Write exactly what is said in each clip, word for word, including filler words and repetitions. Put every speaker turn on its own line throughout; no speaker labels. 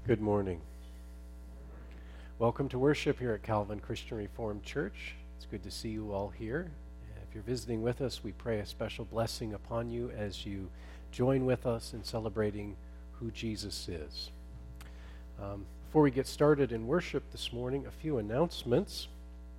Good morning. Welcome to worship here at Calvin Christian Reformed Church. It's good to see you all here. If you're visiting with us, we pray a special blessing upon you as you join with us in celebrating who Jesus is. Um, before we get started in worship this morning, a few announcements.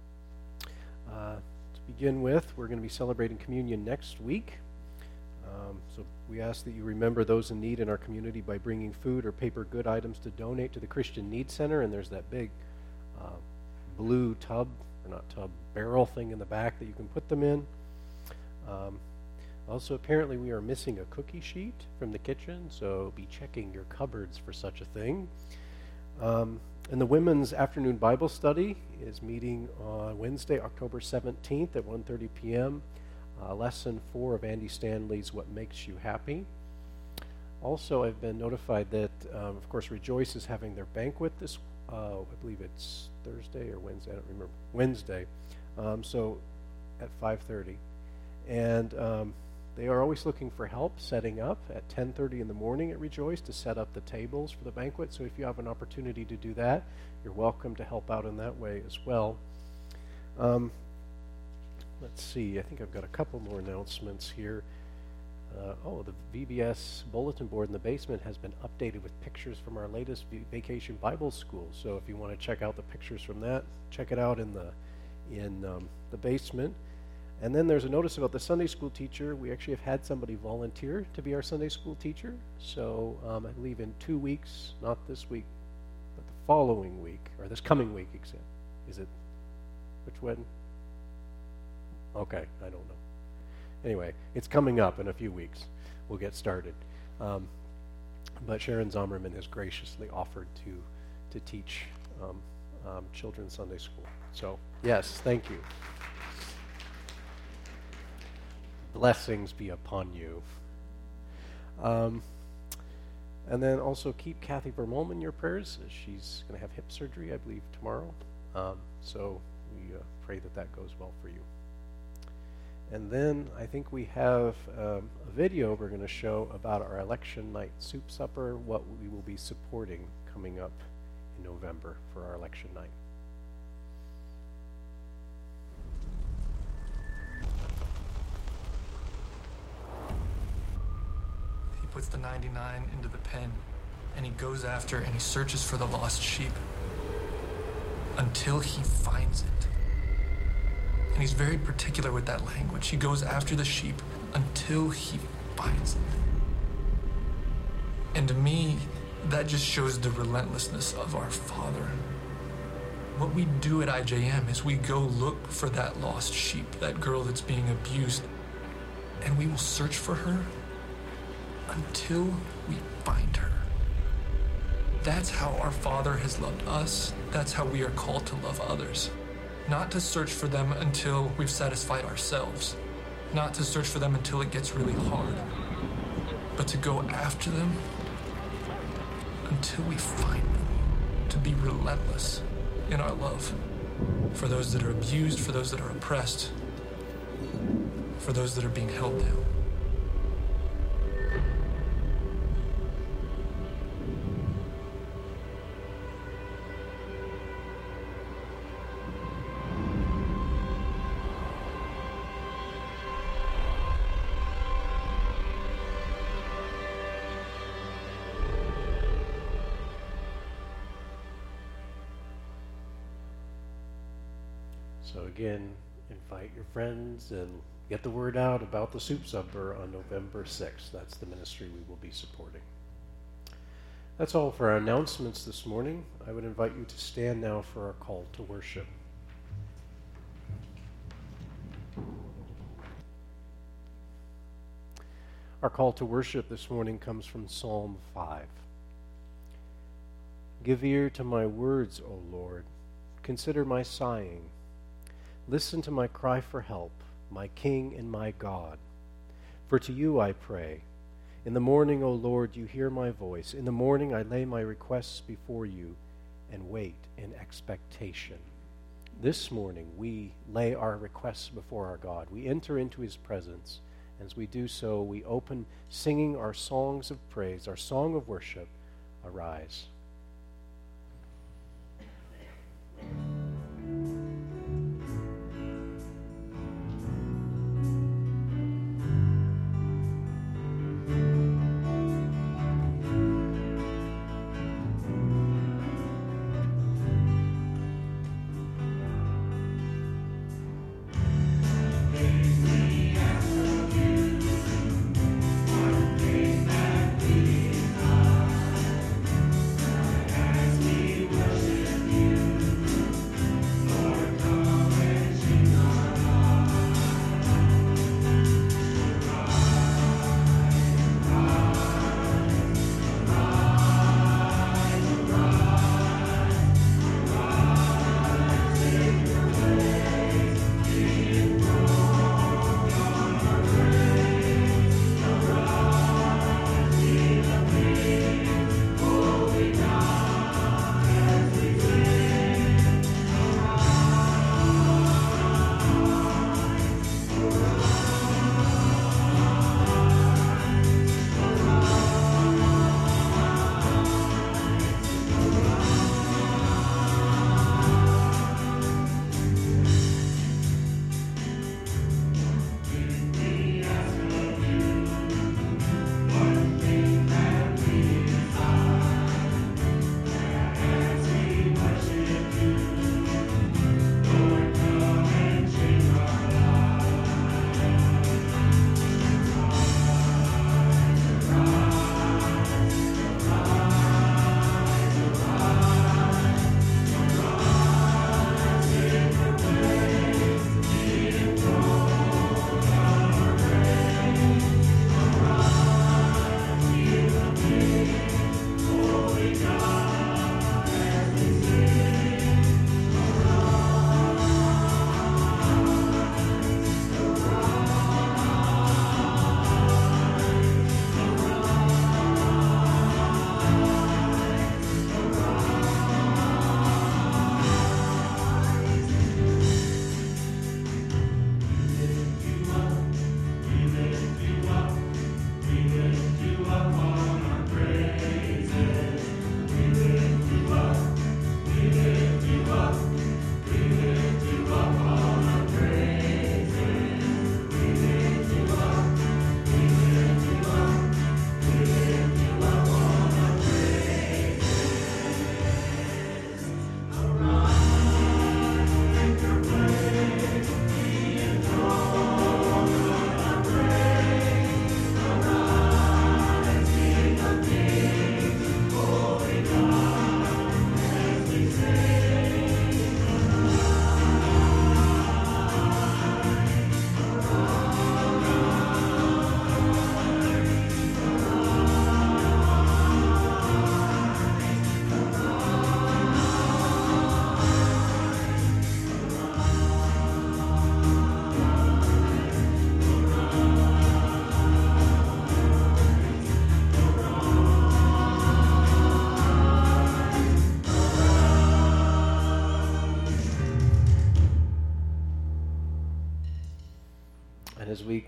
Uh, to begin with, we're going to be celebrating communion next week. Um, so we ask that you remember those in need in our community by bringing food or paper good items to donate to the Christian Need Center. And there's that big uh, blue tub, or not tub, barrel thing in the back that you can put them in. Um, also, apparently we are missing a cookie sheet from the kitchen, so be checking your cupboards for such a thing. Um, and the Women's Afternoon Bible Study is meeting on Wednesday, October seventeenth at one thirty p.m., Uh, lesson four of Andy Stanley's What Makes You Happy. Also, I've been notified that, um, of course, Rejoice is having their banquet this, uh, I believe it's Thursday or Wednesday, I don't remember, Wednesday, um, so at five thirty. And um, they are always looking for help setting up at ten thirty in the morning at Rejoice to set up the tables for the banquet. So if you have an opportunity to do that, you're welcome to help out in that way as well. Um, Let's see, I think I've got a couple more announcements here. Uh, oh, the V B S bulletin board in the basement has been updated with pictures from our latest v- Vacation Bible School. So if you want to check out the pictures from that, check it out in the in um, the basement. And then there's a notice about the Sunday school teacher. We actually have had somebody volunteer to be our Sunday school teacher. So um, I believe in two weeks, not this week, but the following week, or this coming week, except, is it, which one? Okay, I don't know. Anyway, it's coming up in a few weeks. We'll get started. Um, but Sharon Zommerman has graciously offered to to teach um, um, children's Sunday school. So, yes, thank you. Blessings be upon you. Um, and then also keep Kathy Vermolman in your prayers. She's going to have hip surgery, I believe, tomorrow. Um, so we uh, pray that that goes well for you. And then I think we have um, a video we're going to show about our election night soup supper, what we will be supporting coming up in November for our election night.
He puts the ninety-nine into the pen, and he goes after and he searches for the lost sheep until he finds it. And he's very particular with that language. He goes after the sheep until he finds it. And to me, that just shows the relentlessness of our Father. What we do at I J M is we go look for that lost sheep, that girl that's being abused, and we will search for her until we find her. That's how our Father has loved us. That's how we are called to love others. Not to search for them until we've satisfied ourselves. Not to search for them until it gets really hard. But to go after them until we find them. To be relentless in our love for those that are abused, for those that are oppressed, for those that are being held down.
So again, invite your friends and get the word out about the soup supper on November sixth. That's the ministry we will be supporting. That's all for our announcements this morning. I would invite you to stand now for our call to worship. Our call to worship this morning comes from Psalm five. Give ear to my words, O Lord. Consider my sighing. Listen to my cry for help, my King and my God. For to you I pray. In the morning, O Lord, you hear my voice. In the morning I lay my requests before you and wait in expectation. This morning we lay our requests before our God. We enter into his presence. As we do so, we open singing our songs of praise, our song of worship, Arise.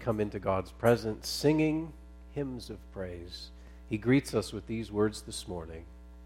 come into God's presence singing hymns of praise, he greets us with these words this morning.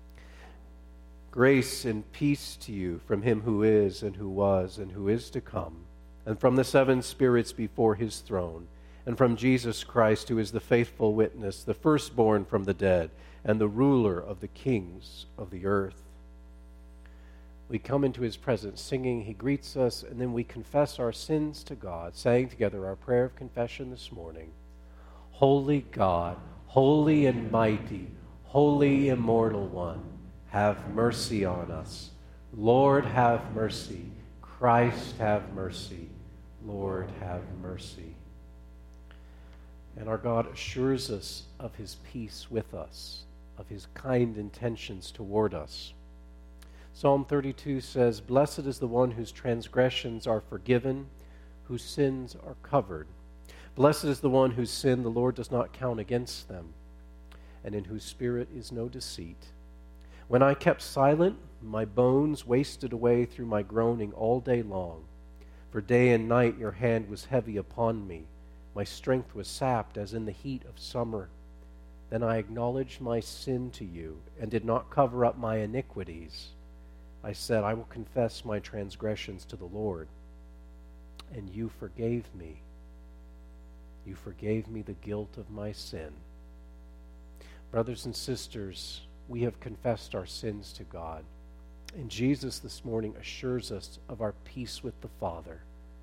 Grace and peace to you from him who is and who was and who is to come, and from the seven spirits before his throne, and from Jesus Christ, who is the faithful witness, the firstborn from the dead, and the ruler of the kings of the earth. We come into his presence singing, he greets us, and then we confess our sins to God, saying together our prayer of confession this morning. Holy God, holy and mighty, holy immortal one, have mercy on us. Lord, have mercy. Christ, have mercy. Lord, have mercy. And our God assures us of his peace with us, of his kind intentions toward us. Psalm thirty-two says, Blessed is the one whose transgressions are forgiven, whose sins are covered. Blessed is the one whose sin the Lord does not count against them, and in whose spirit is no deceit. When I kept silent, my bones wasted away through my groaning all day long. For day and night your hand was heavy upon me. My strength was sapped as in the heat of summer. Then I acknowledged my sin to you, and did not cover up my iniquities. I said, I will confess my transgressions to the Lord. And you forgave me. You forgave me the guilt of my sin. Brothers and sisters, we have confessed our sins to God. And Jesus this morning assures us of our peace with the Father.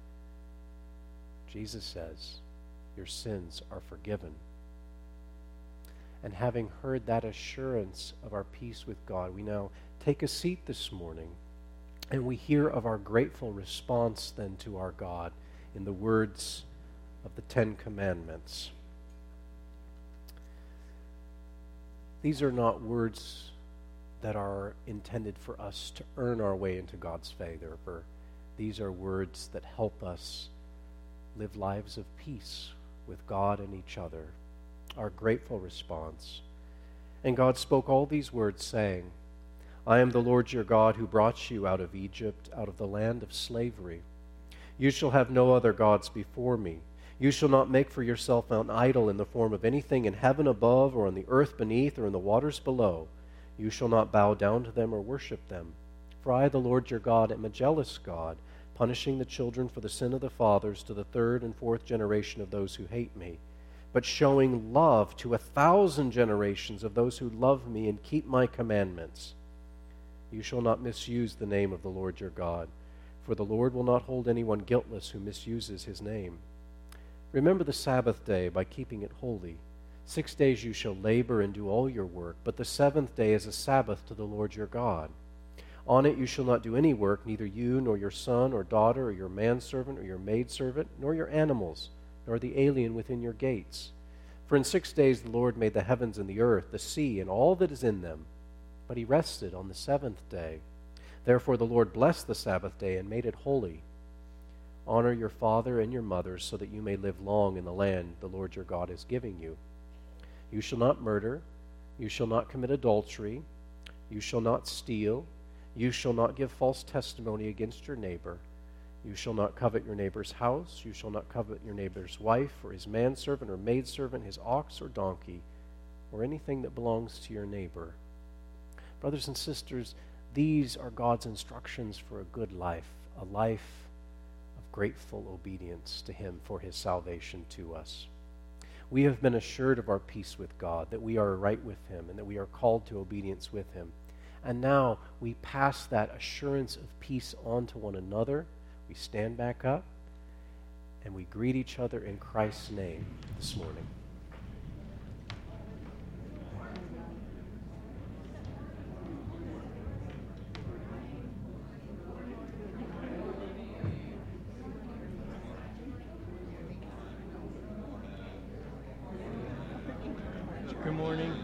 Jesus says, your sins are forgiven. And having heard that assurance of our peace with God, we now take a seat this morning and we hear of our grateful response then to our God in the words of the Ten Commandments. These are not words that are intended for us to earn our way into God's favor. These are words that help us live lives of peace with God and each other. Our grateful response. And God spoke all these words, saying, I am the Lord your God who brought you out of Egypt, out of the land of slavery. You shall have no other gods before me. You shall not make for yourself an idol in the form of anything in heaven above, or on the earth beneath, or in the waters below. You shall not bow down to them or worship them. For I, the Lord your God, am a jealous God, punishing the children for the sin of the fathers to the third and fourth generation of those who hate me, but showing love to a thousand generations of those who love me and keep my commandments. You shall not misuse the name of the Lord your God, for the Lord will not hold anyone guiltless who misuses his name. Remember the Sabbath day by keeping it holy. Six days you shall labor and do all your work, but the seventh day is a Sabbath to the Lord your God. On it you shall not do any work, neither you, nor your son or daughter, or your manservant, or your maidservant, nor your animals, nor the alien within your gates. For in six days the Lord made the heavens and the earth, the sea, and all that is in them. But he rested on the seventh day. Therefore the Lord blessed the Sabbath day and made it holy. Honor your father and your mother, so that you may live long in the land the Lord your God is giving you. You shall not murder. You shall not commit adultery. You shall not steal. You shall not give false testimony against your neighbor. You shall not covet your neighbor's house. You shall not covet your neighbor's wife, or his manservant or maidservant, his ox or donkey, or anything that belongs to your neighbor. Brothers and sisters, these are God's instructions for a good life, a life of grateful obedience to him for his salvation to us. We have been assured of our peace with God, that we are right with him, and that we are called to obedience with him. And now we pass that assurance of peace on to one another. We stand back up, and we greet each other in Christ's name this morning. Good morning.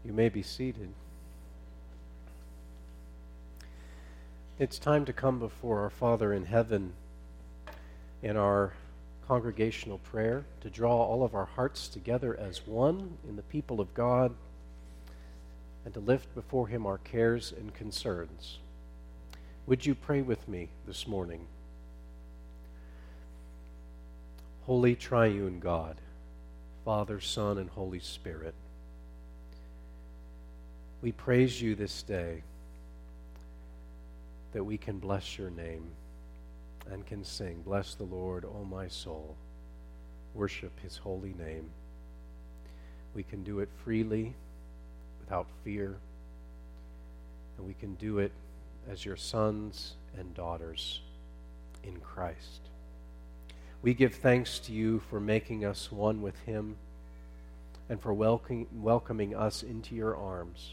You may be seated. It's time to come before our Father in heaven in our congregational prayer, to draw all of our hearts together as one in the people of God, and to lift before Him our cares and concerns. Would you pray with me this morning? Holy Triune God, Father, Son, and Holy Spirit, we praise you this day that we can bless your name and can sing, "Bless the Lord, O my soul. Worship his holy name." We can do it freely, without fear, and we can do it as your sons and daughters in Christ. We give thanks to you for making us one with him and for welcoming, welcoming us into your arms.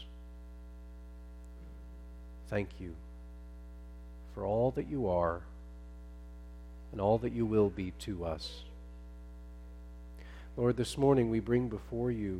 Thank you for all that you are and all that you will be to us. Lord, this morning we bring before you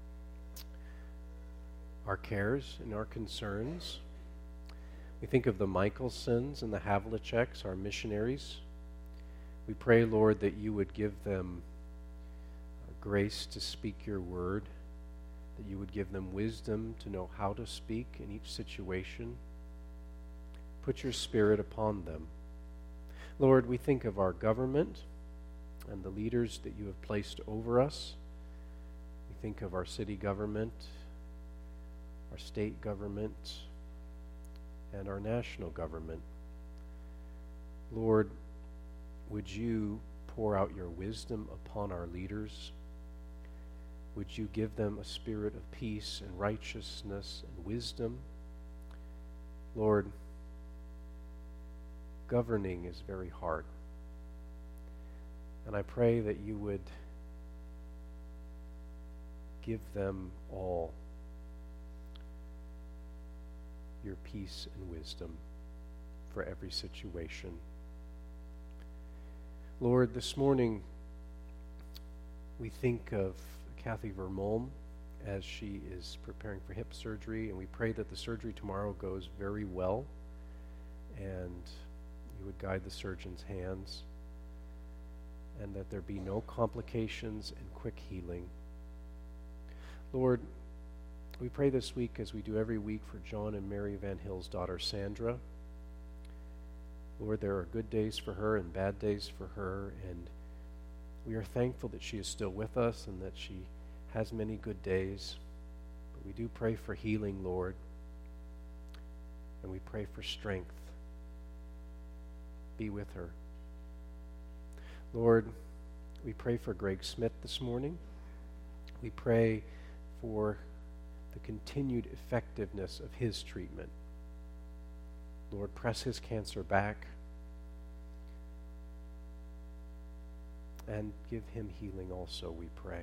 our cares and our concerns. We think of the Michelsons and the Havliceks, our missionaries. We pray, Lord, that you would give them grace to speak your word, that you would give them wisdom to know how to speak in each situation. Put your Spirit upon them. Lord, we think of our government and the leaders that you have placed over us. We think of our city government, our state government, and our national government. Lord, would you pour out your wisdom upon our leaders? Would you give them a spirit of peace and righteousness and wisdom? Lord, governing is very hard. And I pray that you would give them all your peace and wisdom for every situation. Lord, this morning we think of Kathy Vermolm as she is preparing for hip surgery, and we pray that the surgery tomorrow goes very well and you would guide the surgeon's hands, and that there be no complications and quick healing. Lord, we pray this week, as we do every week, for John and Mary Van Hill's daughter Sandra. Lord, there are good days for her and bad days for her, and we are thankful that she is still with us and that she has many good days. But we do pray for healing, Lord, and we pray for strength. Be with her. Lord, we pray for Greg Smith this morning. We pray for the continued effectiveness of his treatment. Lord, press his cancer back and give him healing also, we pray.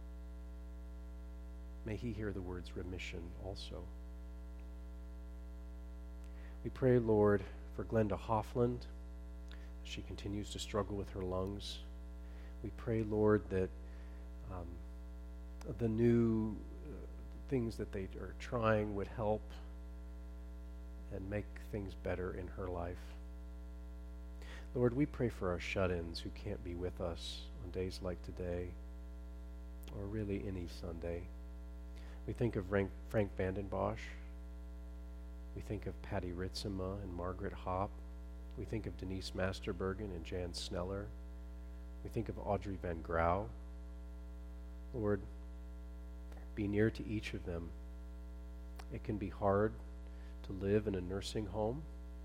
May he hear the words remission also. We pray, Lord, for Glenda Hoffland. She continues to struggle with her lungs. We pray, Lord, that um, the new uh, things that they are trying would help and make things better in her life. Lord, we pray for our shut-ins who can't be with us on days like today, or really any Sunday. We think of Frank, Frank Vandenbosch. We think of Patty Ritzema and Margaret Hopp. We think of Denise Masterbergen and Jan Sneller. We think of Audrey Van Grau. Lord, be near to each of them. It can be hard to live in a nursing home,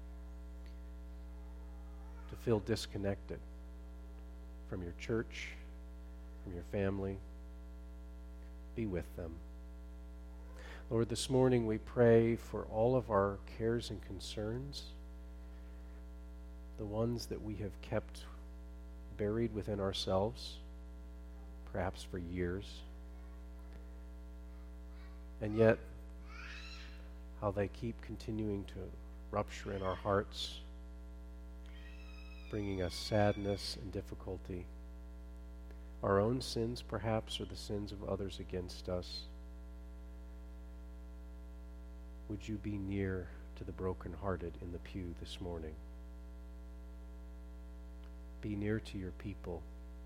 to feel disconnected from your church, from your family. Be with them. Lord, this morning we pray for all of our cares and concerns, the ones that we have kept buried within ourselves, perhaps for years, and yet how they keep continuing to rupture in our hearts, bringing us sadness and difficulty. Our own sins, perhaps, or the sins of others against us. would you be near to the brokenhearted in the pew this morning? Be near to your people.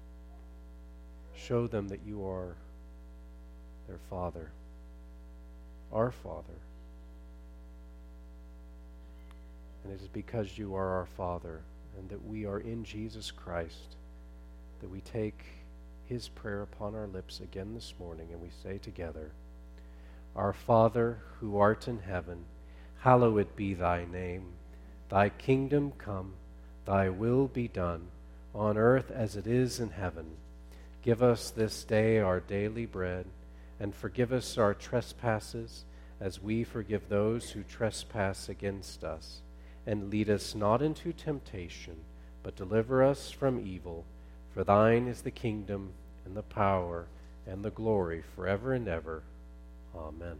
Show them that you are their Father, our Father. And it is because you are our Father and that we are in Jesus Christ that we take his prayer upon our lips again this morning, and we say together, Our Father, who art in heaven, hallowed be thy name. Thy kingdom come, thy will be done, on earth as it is in heaven. Give us this day our daily bread, and forgive us our trespasses, as we forgive those who trespass against us. And lead us not into temptation, but deliver us from evil. For thine is the kingdom, and the power, and the glory, forever and ever. Amen.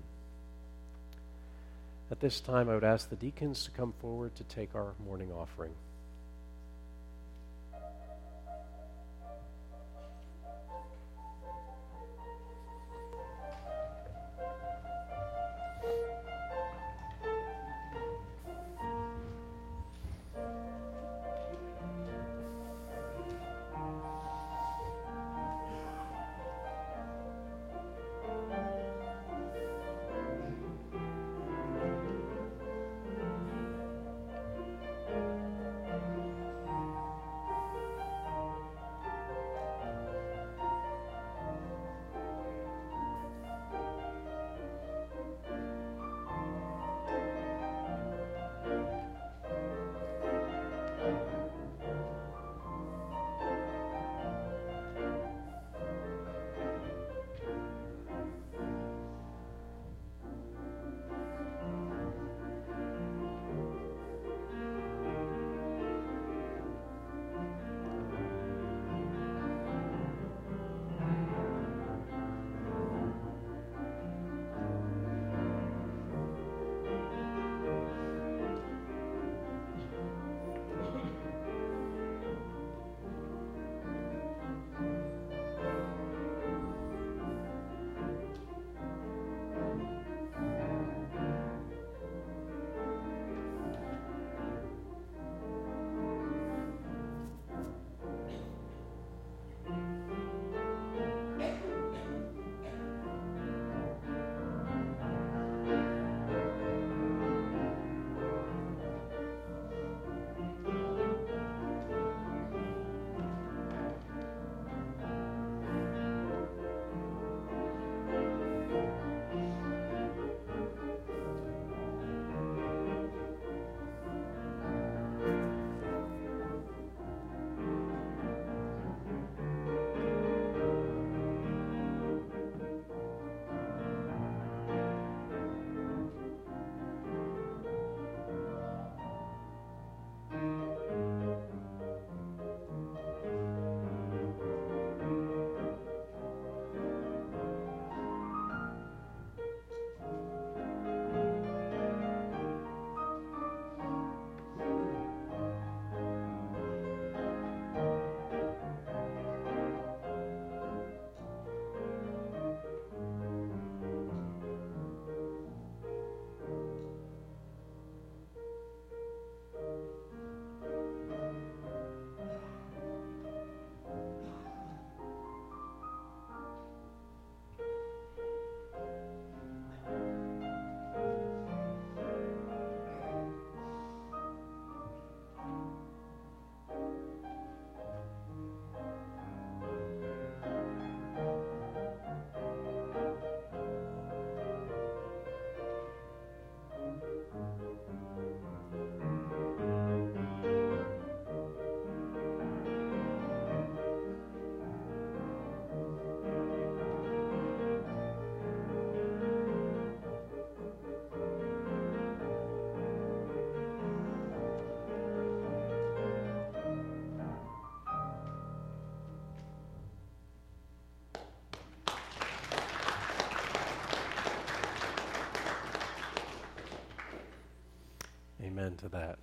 At this time, I would ask the deacons to come forward to take our morning offering. Amen to that.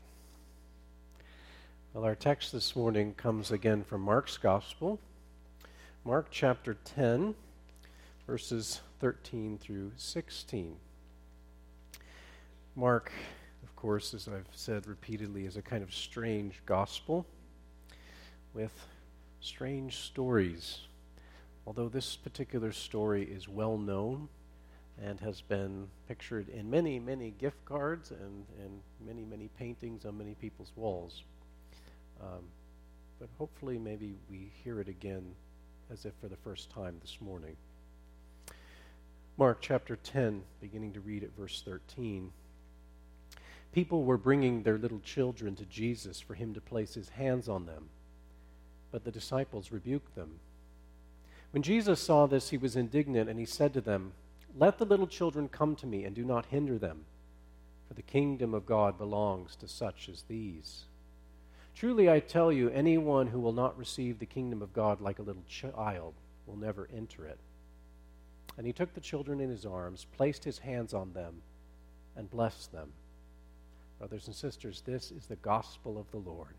Well, our text this morning comes again from Mark's Gospel, Mark chapter ten, verses thirteen through sixteen. Mark, of course, as I've said repeatedly, is a kind of strange gospel with strange stories. Although this particular story is well known and has been pictured in many, many gift cards and, and many, many paintings on many people's walls. Um, but hopefully maybe we hear it again as if for the first time this morning. Mark chapter ten, beginning to read at verse thirteen. People were bringing their little children to Jesus for him to place his hands on them, but the disciples rebuked them. When Jesus saw this, he was indignant, and he said to them, "Let the little children come to me, and do not hinder them, for the kingdom of God belongs to such as these. Truly I tell you, anyone who will not receive the kingdom of God like a little child will never enter it." And he took the children in his arms, placed his hands on them, and blessed them. Brothers and sisters, this is the gospel of the Lord.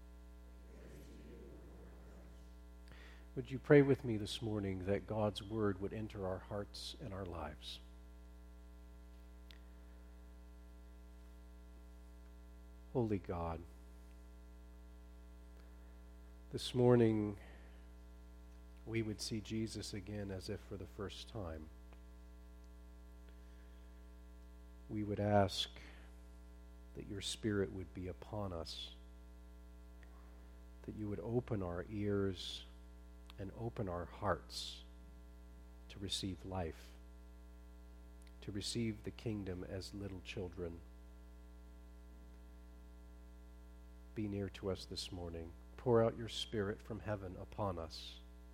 Would you pray with me this morning that God's word would enter our hearts and our lives? Holy God, this morning we would see Jesus again as if for the first time. We would ask that your Spirit would be upon us, that you would open our ears and open our hearts to receive life, to receive the kingdom as little children. Be near to us this morning. Pour out your Spirit from heaven upon us.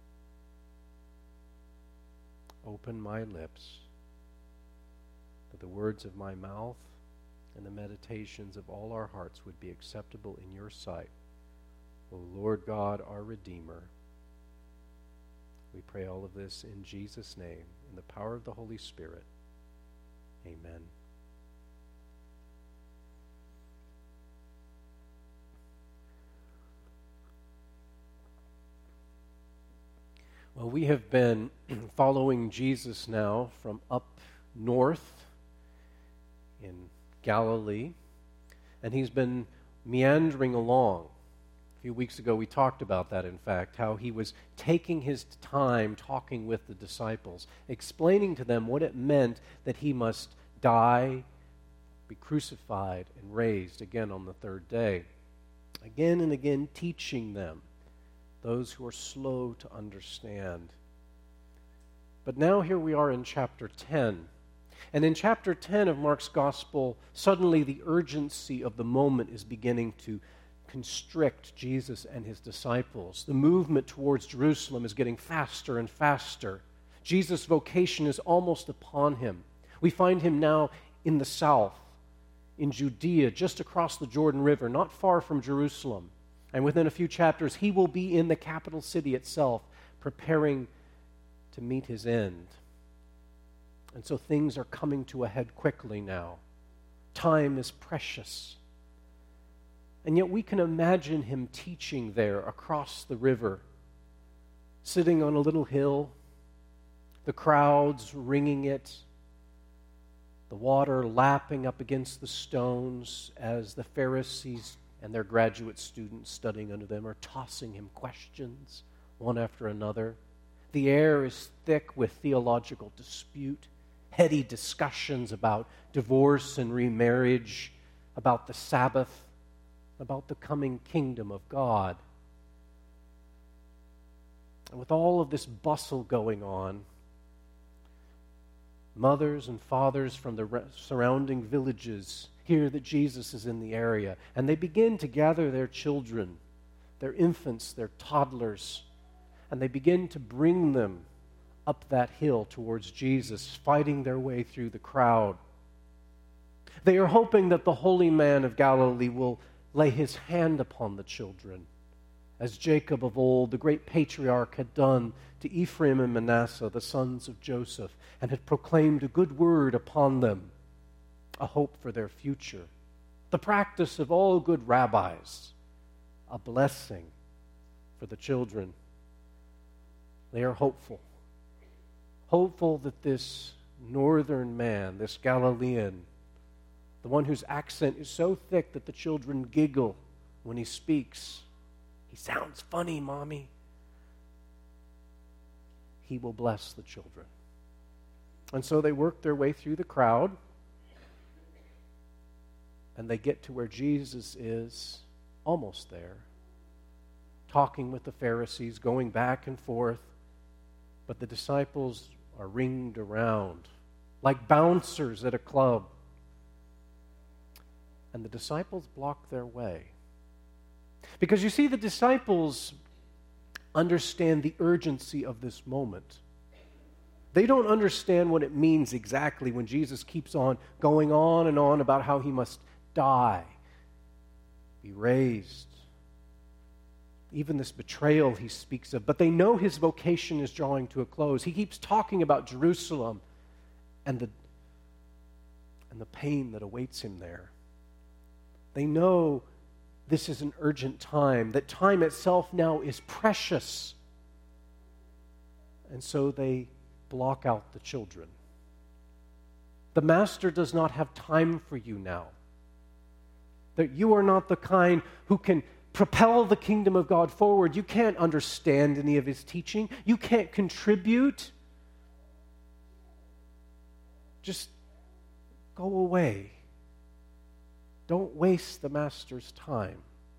Open my lips, that the words of my mouth and the meditations of all our hearts would be acceptable in your sight, O Lord God, our Redeemer. We pray all of this in Jesus' name, in the power of the Holy Spirit. Amen. Well, we have been following Jesus now from up north in Galilee, and he's been meandering along. A few weeks ago we talked about that, in fact, how he was taking his time talking with the disciples, explaining to them what it meant that he must die, be crucified, and raised again on the third day. Again and again teaching them, those who are slow to understand. But now here we are in chapter ten. And in chapter ten of Mark's Gospel, suddenly the urgency of the moment is beginning to constrict Jesus and his disciples. The movement towards Jerusalem is getting faster and faster. Jesus' vocation is almost upon him. We find him now in the south, in Judea, just across the Jordan River, not far from Jerusalem. And within a few chapters, he will be in the capital city itself, preparing to meet his end. And so things are coming to a head quickly now. Time is precious. And yet we can imagine him teaching there across the river, sitting on a little hill, the crowds ringing it, the water lapping up against the stones as the Pharisees and their graduate students studying under them are tossing him questions, one after another. The air is thick with theological dispute, heady discussions about divorce and remarriage, about the Sabbath, about the coming kingdom of God. And with all of this bustle going on, mothers and fathers from the surrounding villages hear that Jesus is in the area, and they begin to gather their children, their infants, their toddlers, and they begin to bring them up that hill towards Jesus, fighting their way through the crowd. They are hoping that the holy man of Galilee will lay his hand upon the children, as Jacob of old, the great patriarch, had done to Ephraim and Manasseh, the sons of Joseph, and had proclaimed a good word upon them, a hope for their future, the practice of all good rabbis, a blessing for the children. They are hopeful, hopeful that this northern man, this Galilean, the one whose accent is so thick that the children giggle when he speaks. He sounds funny, Mommy. He will bless the children. And so they work their way through the crowd, and they get to where Jesus is, almost there, talking with the Pharisees, going back and forth. But the disciples are ringed around like bouncers at a club. And the disciples block their way. Because you see, the disciples understand the urgency of this moment. They don't understand what it means exactly when Jesus keeps on going on and on about how he must die, be raised, even this betrayal he speaks of. But they know his vocation is drawing to a close. He keeps talking about Jerusalem and the, and the pain that awaits him there. They know this is an urgent time, that time itself now is precious. And so they block out the children. The master does not have time for you now. That you are not the kind who can propel the kingdom of God forward. You can't understand any of his teaching. You can't contribute. Just go away. Don't waste the master's time.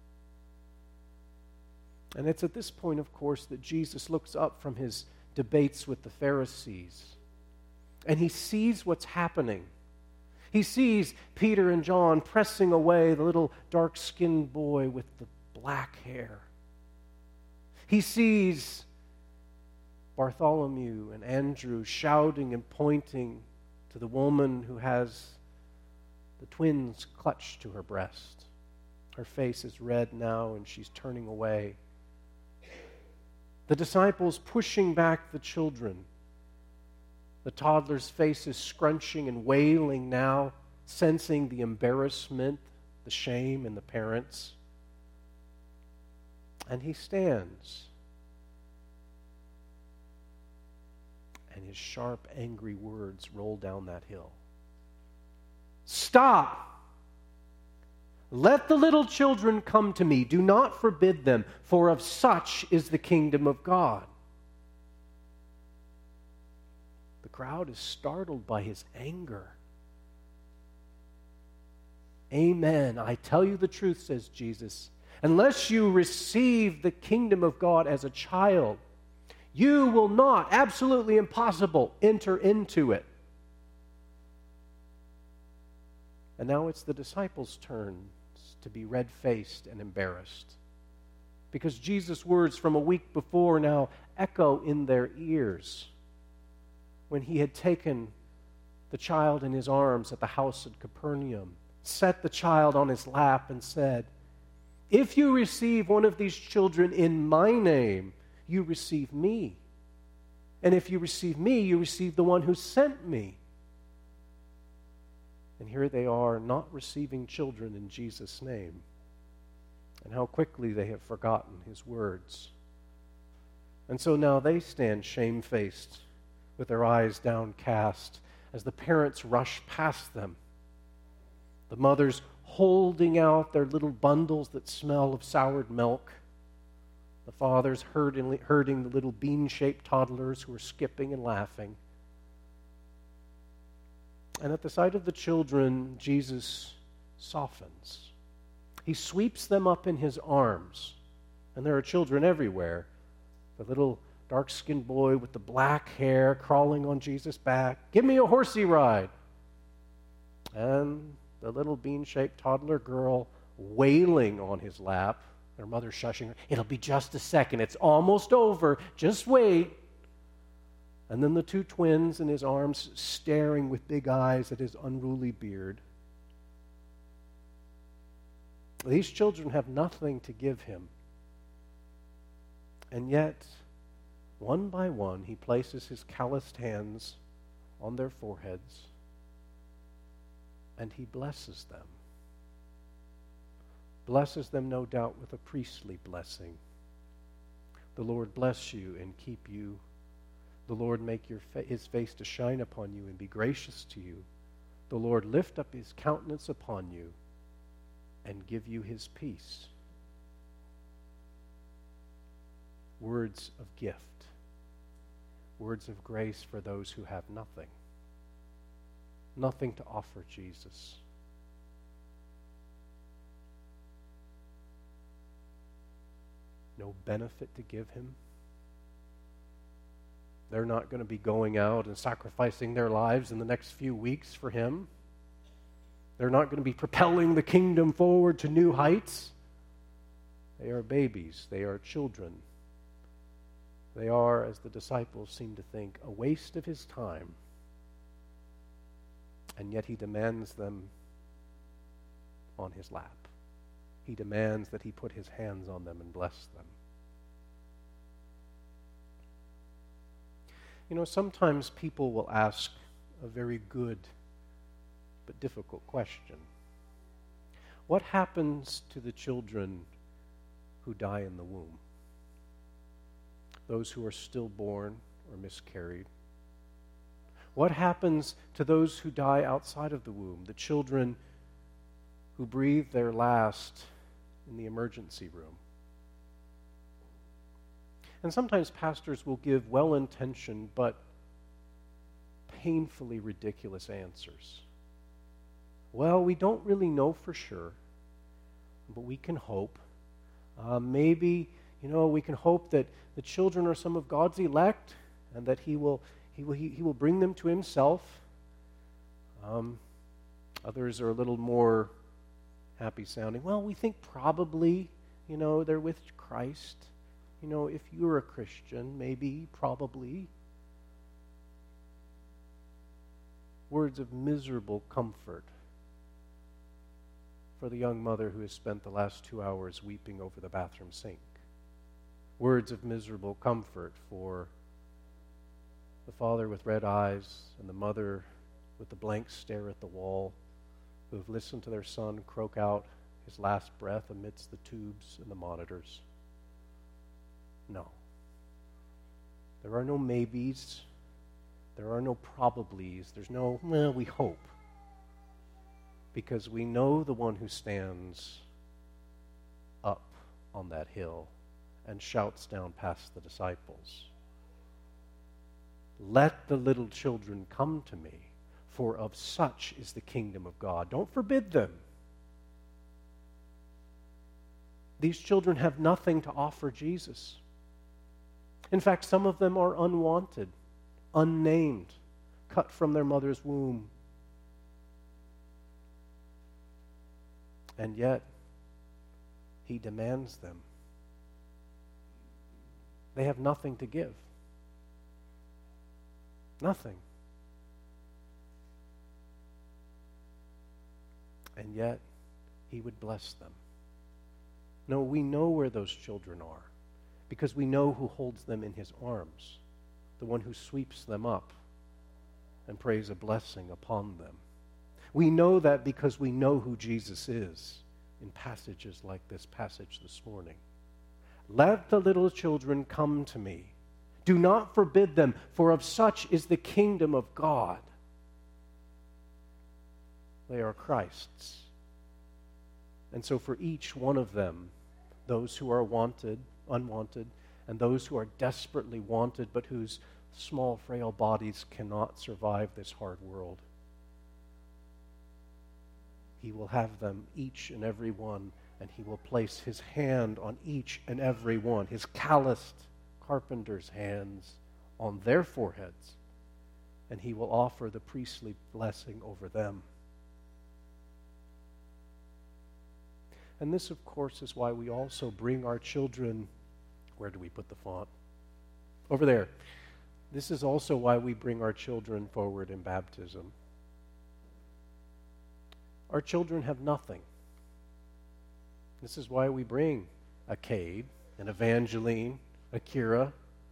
And it's at this point, of course, that Jesus looks up from his debates with the Pharisees, and he sees what's happening. He sees Peter and John pressing away the little dark-skinned boy with the black hair. He sees Bartholomew and Andrew shouting and pointing to the woman who has the twins clutched to her breast. Her face is red now, and she's turning away. The disciples pushing back the children. The toddler's face is scrunching and wailing now, sensing the embarrassment, the shame in the parents. And he stands. And his sharp, angry words roll down that hill. Stop! Let the little children come to me. Do not forbid them, for of such is the kingdom of God. The crowd is startled by his anger. Amen. I tell you the truth, says Jesus. Unless you receive the kingdom of God as a child, you will not, absolutely impossible, enter into it. And now it's the disciples' turn to be red-faced and embarrassed, because Jesus' words from a week before now echo in their ears when he had taken the child in his arms at the house at Capernaum, set the child on his lap and said, "If you receive one of these children in my name, you receive me. And if you receive me, you receive the one who sent me." And here they are, not receiving children in Jesus' name. And how quickly they have forgotten his words. And so now they stand shamefaced, with their eyes downcast, as the parents rush past them. The mothers holding out their little bundles that smell of soured milk. The fathers herding, herding the little bean-shaped toddlers who are skipping and laughing. And at the sight of the children, Jesus softens. He sweeps them up in his arms. And there are children everywhere. The little dark-skinned boy with the black hair crawling on Jesus' back. "Give me a horsey ride." And the little bean-shaped toddler girl wailing on his lap. Their mother shushing her. "It'll be just a second. It's almost over. Just wait." And then the two twins in his arms staring with big eyes at his unruly beard. These children have nothing to give him. And yet, one by one, he places his calloused hands on their foreheads and he blesses them. Blesses them, no doubt, with a priestly blessing. The Lord bless you and keep you. The Lord make your fa- his face to shine upon you and be gracious to you. the Lord lift up his countenance upon you and give you his peace. Words of gift. Words of grace for those who have nothing. Nothing to offer Jesus. No benefit to give him. They're not going to be going out and sacrificing their lives in the next few weeks for him. They're not going to be propelling the kingdom forward to new heights. They are babies. They are children. They are, as the disciples seem to think, a waste of his time. And yet he demands them on his lap. He demands that he put his hands on them and bless them. You know, sometimes people will ask a very good but difficult question. What happens to the children who die in the womb? Those who are stillborn or miscarried? What happens to those who die outside of the womb, the children who breathe their last in the emergency room? And sometimes pastors will give well-intentioned but painfully ridiculous answers. Well, we don't really know for sure, but we can hope. Uh, maybe, you know, we can hope that the children are some of God's elect and that he will, he will, he, he will bring them to himself. Um, others are a little more happy sounding. Well, we think probably, you know, they're with Christ. You know, if you're a Christian, maybe, probably. Words of miserable comfort for the young mother who has spent the last two hours weeping over the bathroom sink. Words of miserable comfort for the father with red eyes and the mother with the blank stare at the wall, who have listened to their son croak out his last breath amidst the tubes and the monitors. No. There are no maybes. There are no probablys. There's no, well, we hope. Because we know the one who stands up on that hill and shouts down past the disciples. Let the little children come to me, for of such is the kingdom of God. Don't forbid them. These children have nothing to offer Jesus. In fact, some of them are unwanted, unnamed, cut from their mother's womb. And yet, he demands them. They have nothing to give. Nothing. And yet, he would bless them. No, we know where those children are because we know who holds them in his arms, the one who sweeps them up and prays a blessing upon them. We know that because we know who Jesus is in passages like this passage this morning. Let the little children come to me. Do not forbid them, for of such is the kingdom of God. They are Christ's. And so for each one of them, those who are wanted, unwanted, and those who are desperately wanted, but whose small, frail bodies cannot survive this hard world, he will have them, each and every one, and he will place his hand on each and every one, his calloused carpenter's hands on their foreheads, and he will offer the priestly blessing over them. And this, of course, is why we also bring our children, where do we put the font? Over there. This is also why we bring our children forward in baptism. Our children have nothing. This is why we bring a Cade, an Evangeline, a Kira.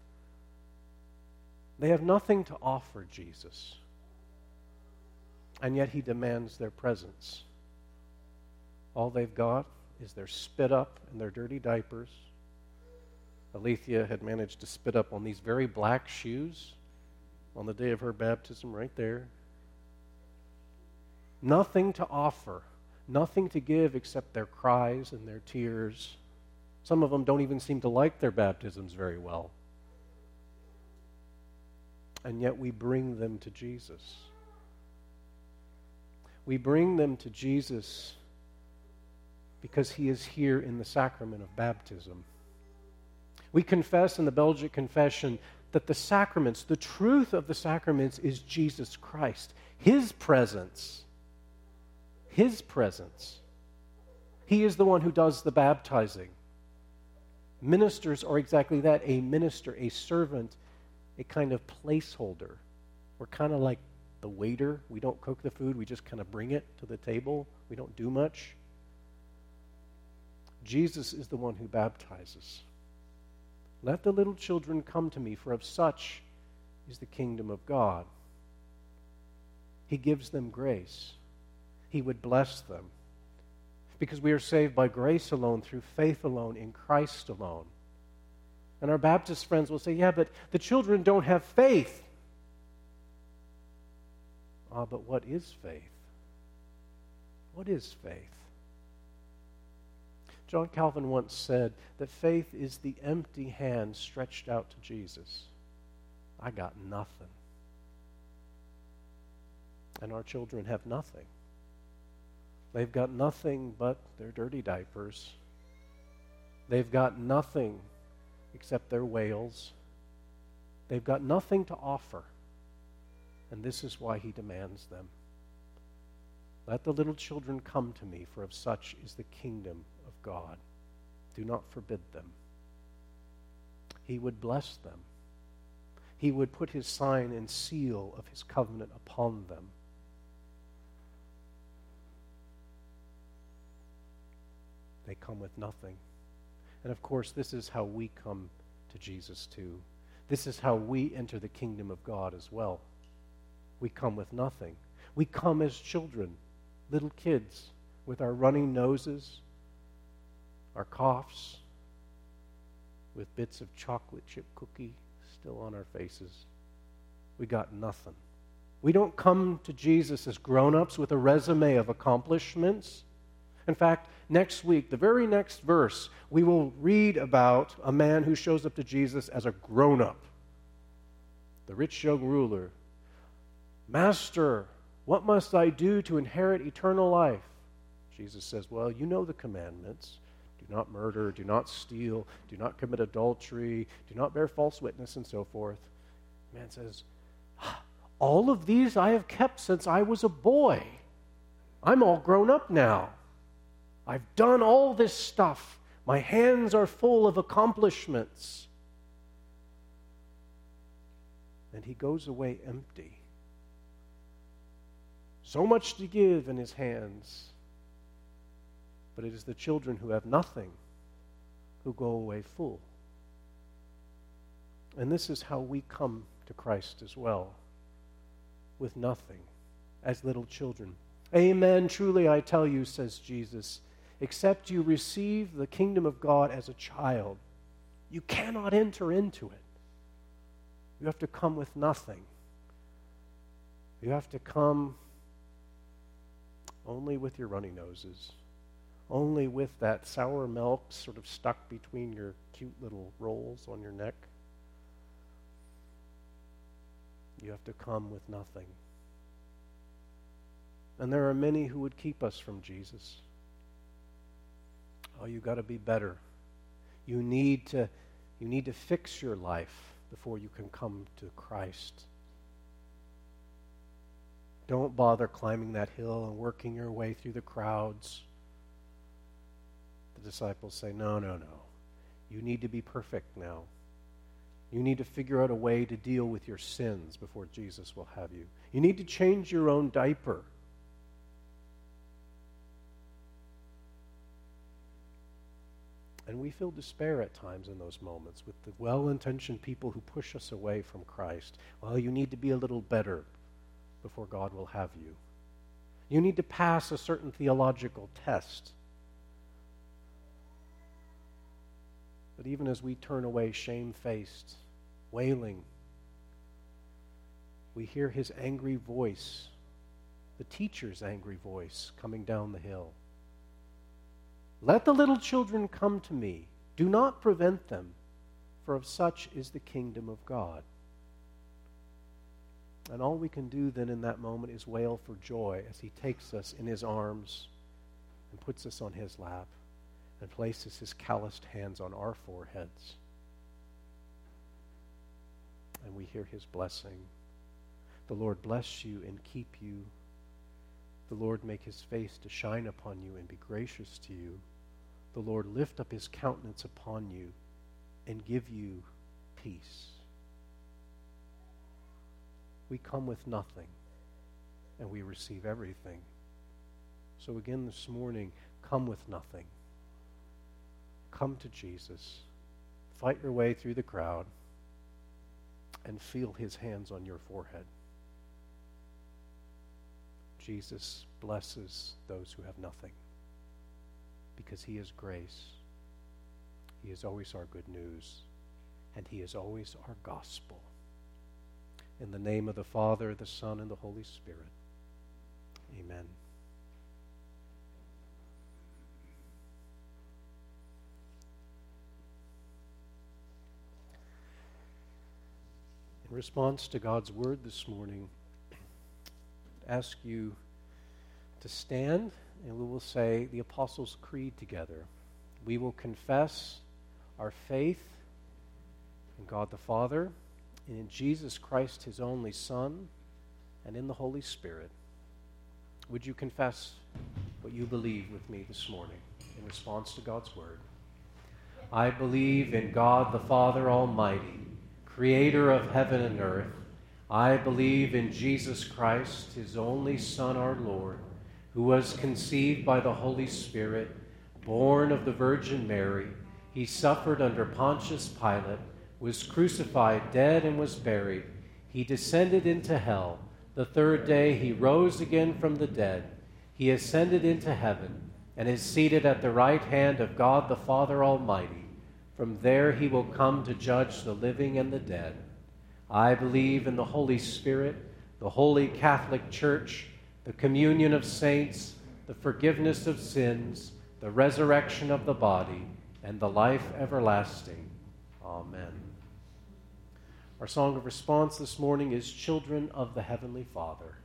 They have nothing to offer Jesus. And yet he demands their presence. All they've got is their spit up and their dirty diapers. Alethea had managed to spit up on these very black shoes on the day of her baptism right there. nothing to offer, nothing to give except their cries and their tears. Some of them don't even seem to like their baptisms very well. And yet we bring them to Jesus. We bring them to Jesus because he is here in the sacrament of baptism. We confess in the Belgic Confession that the sacraments, the truth of the sacraments is Jesus Christ. His presence. His presence. He is the one who does the baptizing. Ministers are exactly that, a minister, a servant, a kind of placeholder. We're kind of like the waiter. We don't cook the food, we just kind of bring it to the table. We don't do much. Jesus is the one who baptizes. Let the little children come to me, for of such is the kingdom of God. He gives them grace. He would bless them. Because we are saved by grace alone, through faith alone, in Christ alone. And our Baptist friends will say, yeah, but the children don't have faith. Ah, but what is faith? What is faith? John Calvin once said that faith is the empty hand stretched out to Jesus. I got nothing. And our children have nothing. They've got nothing but their dirty diapers. They've got nothing except their wails. They've got nothing to offer. And this is why he demands them. Let the little children come to me, for of such is the kingdom of God. Do not forbid them. He would bless them. He would put his sign and seal of his covenant upon them. They come with nothing. And of course, this is how we come to Jesus too. This is how we enter the kingdom of God as well. We come with nothing. We come as children, little kids, with our running noses, our coughs, with bits of chocolate chip cookie still on our faces. We got nothing. We don't come to Jesus as grown-ups with a resume of accomplishments. In fact, next week, the very next verse, we will read about a man who shows up to Jesus as a grown-up. The rich young ruler. Master, what must I do to inherit eternal life? Jesus says, well, you know the commandments. Do not murder, do not steal, do not commit adultery, do not bear false witness, and so forth. The man says, all of these I have kept since I was a boy. I'm all grown up now. I've done all this stuff. My hands are full of accomplishments. And he goes away empty. So much to give in his hands. But it is the children who have nothing who go away full. And this is how we come to Christ as well, with nothing, as little children. Amen, truly I tell you, says Jesus, except you receive the kingdom of God as a child, you cannot enter into it. You have to come with nothing. You have to come only with your runny noses, only with that sour milk sort of stuck between your cute little rolls on your neck. You have to come with nothing. And there are many who would keep us from Jesus. Oh, you got to be better. You need to, you need to fix your life before you can come to Christ. Don't bother climbing that hill and working your way through the crowds. The disciples say, no, no, no. You need to be perfect now. You need to figure out a way to deal with your sins before Jesus will have you. You need to change your own diaper. And we feel despair at times in those moments with the well-intentioned people who push us away from Christ. Well, you need to be a little better before God will have you. You need to pass a certain theological test. But even as we turn away shame-faced, wailing, we hear his angry voice the teacher's angry voice coming down the hill. Let the little children come to me. Do not prevent them, for of such is the kingdom of God. And all we can do then in that moment is wail for joy as he takes us in his arms and puts us on his lap and places his calloused hands on our foreheads. And we hear his blessing. The Lord bless you and keep you. The Lord make his face to shine upon you and be gracious to you. The Lord lift up his countenance upon you and give you peace. We come with nothing, and we receive everything. So again this morning, come with nothing. Come to Jesus. Fight your way through the crowd and feel his hands on your forehead. Jesus blesses those who have nothing because he is grace. He is always our good news, and he is always our gospel. In the name of the Father, the Son, and the Holy Spirit. Amen. In response to God's word this morning, I ask you to stand, and we will say the Apostles' Creed together. We will confess our faith in God the Father, and in Jesus Christ, his only Son, and in the Holy Spirit. Would you confess what you believe with me this morning in response to God's word? I believe in God the Father Almighty, creator of heaven and earth. I believe in Jesus Christ, his only Son, our Lord, who was conceived by the Holy Spirit, born of the Virgin Mary. He suffered under Pontius Pilate, was crucified, dead, and was buried. He descended into hell. The third day he rose again from the dead. He ascended into heaven and is seated at the right hand of God the Father Almighty. From there he will come to judge the living and the dead. I believe in the Holy Spirit, the holy Catholic Church, the communion of saints, the forgiveness of sins, the resurrection of the body, and the life everlasting. Amen. Our song of response this morning is Children of the Heavenly Father.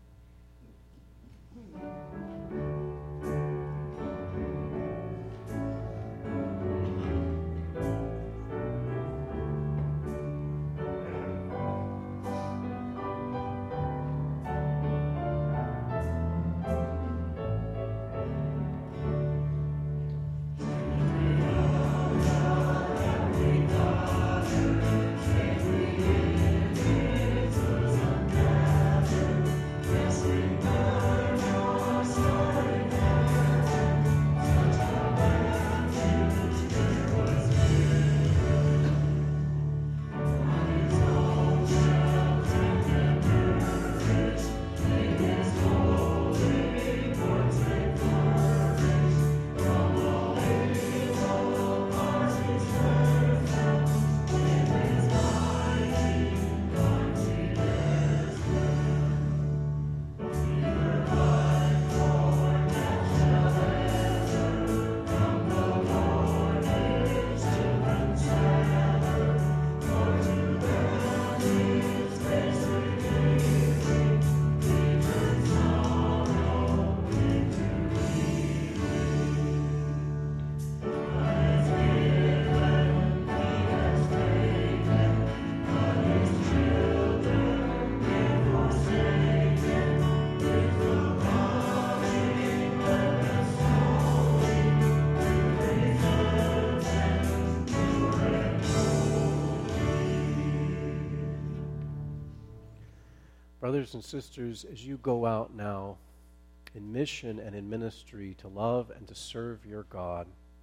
Brothers and sisters, as you go out now in mission and in ministry to love and to serve your God,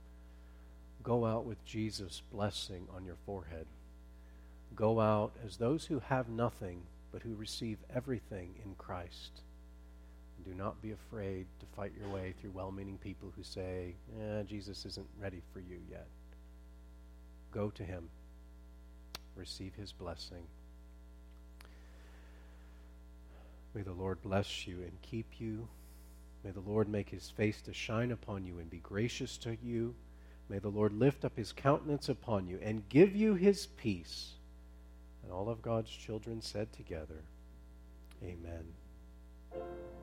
go out with Jesus' blessing on your forehead. Go out as those who have nothing but who receive everything in Christ. Do not be afraid to fight your way through well-meaning people who say, eh, Jesus isn't ready for you yet. Go to him. Receive his blessing. May the Lord bless you and keep you. May the Lord make his face to shine upon you and be gracious to you. May the Lord lift up his countenance upon you and give you his peace. And all of God's children said together, Amen.